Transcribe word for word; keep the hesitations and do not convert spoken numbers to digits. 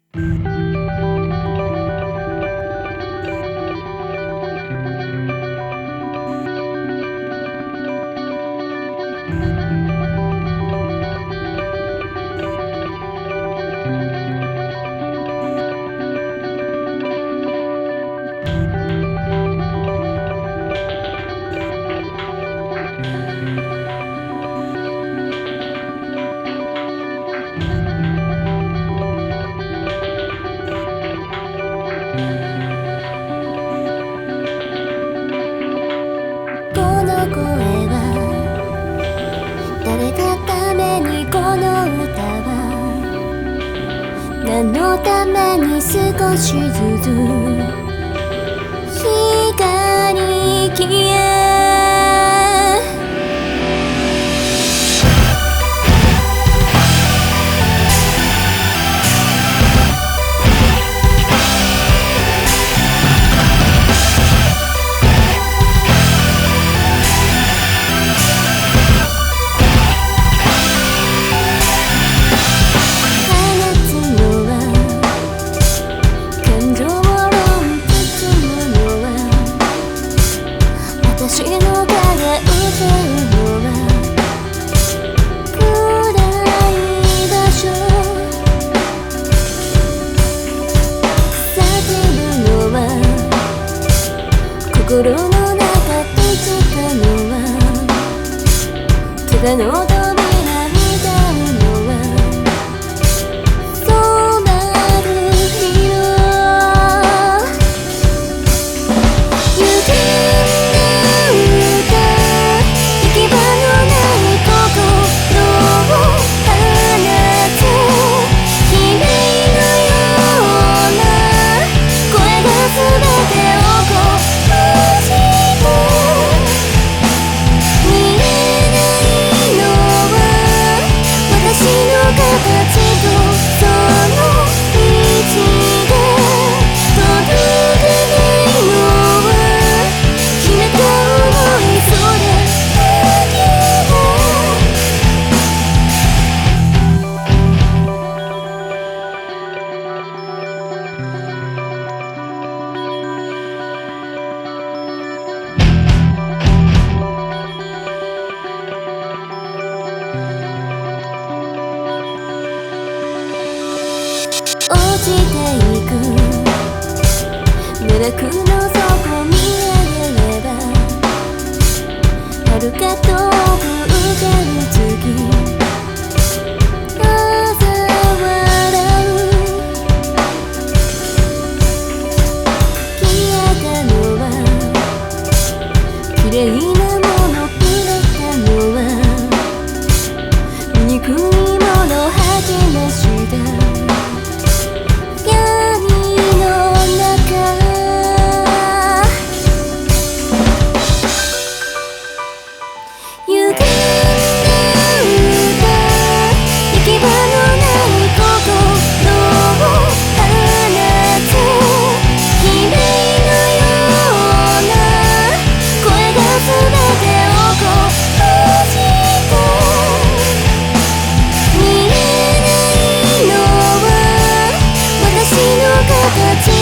誰がためにこの歌は何のために少しずつ光消え私の歌が歌うのは暗い場所叫ぶのは心の中とつかのはただの扉歌うのは染まる色落ちていく奈落の底見上げれば遥か遠く浮かぶ月嘲笑う消えたのは綺麗なものくれたのは醜いもの吐き出した形